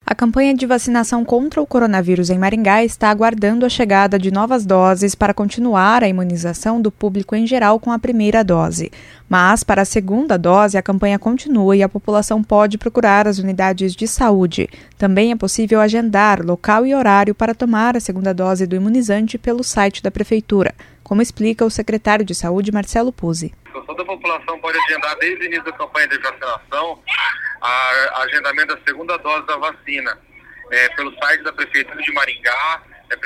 A campanha de vacinação contra o coronavírus em Maringá está aguardando a chegada de novas doses para continuar a imunização do público em geral com a primeira dose. Mas, para a segunda dose, a campanha continua e a população pode procurar as unidades de saúde. Também é possível agendar local e horário para tomar a segunda dose do imunizante pelo site da Prefeitura, como explica o secretário de Saúde, Marcelo Puzzi. Toda a população pode agendar desde o início da campanha de vacinação a agendamento da segunda dose da vacina pelo site da Prefeitura de Maringá,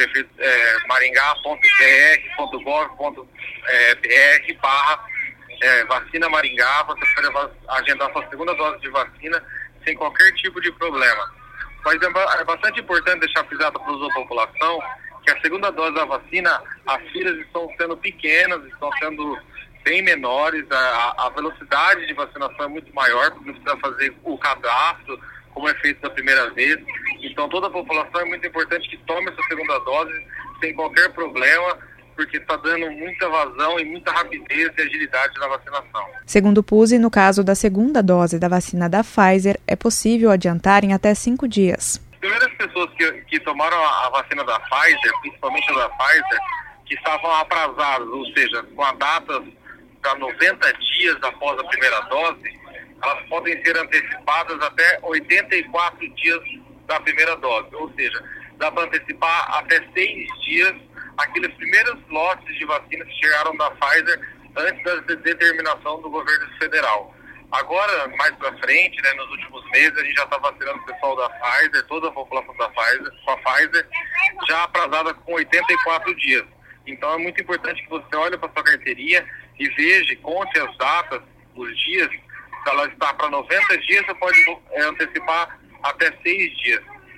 maringá.br.gov.br/vacina Maringá. Você pode agendar sua segunda dose de vacina sem qualquer tipo de problema. Mas é bastante importante deixar frisado para a população que a segunda dose da vacina, as filas estão sendo pequenas, estão sendo bem menores, a velocidade de vacinação é muito maior, porque não precisa fazer o cadastro, como é feito da primeira vez. Então toda a população é muito importante que tome essa segunda dose sem qualquer problema, porque está dando muita vazão e muita rapidez e agilidade na vacinação. Segundo o Puzzi, no caso da segunda dose da vacina da Pfizer, é possível adiantar em até 5 dias. As primeiras pessoas que tomaram a vacina da Pfizer, principalmente a da Pfizer, que estavam atrasadas, ou seja, com a data para 90 dias após a primeira dose, elas podem ser antecipadas até 84 dias da primeira dose. Ou seja, dá para antecipar até 6 dias aqueles primeiros lotes de vacinas que chegaram da Pfizer antes da determinação do governo federal. Agora, mais para frente, nos últimos meses, a gente já está vacinando o pessoal da Pfizer, toda a população da Pfizer, com a Pfizer, já atrasada com 84 dias. Então é muito importante que você olhe para sua carteirinha e veja, conte as datas, os dias. Se ela está para 90 dias, você pode antecipar até 6 dias.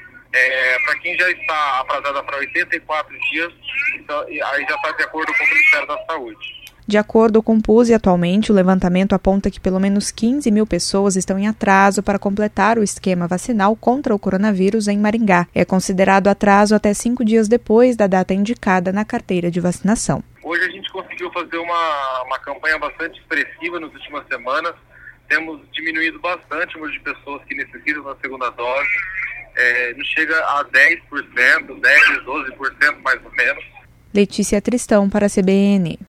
Para quem já está atrasada para 84 dias, então, aí já está de acordo com o Ministério da Saúde. De acordo com o Puzzi, atualmente o levantamento aponta que pelo menos 15 mil pessoas estão em atraso para completar o esquema vacinal contra o coronavírus em Maringá. É considerado atraso até 5 dias depois da data indicada na carteira de vacinação. Hoje a gente conseguiu fazer uma campanha bastante expressiva nas últimas semanas. Temos diminuído bastante o número de pessoas que necessitam da segunda dose. Não chega a 10%, 10%, 12% mais ou menos. Letícia Tristão para a CBN.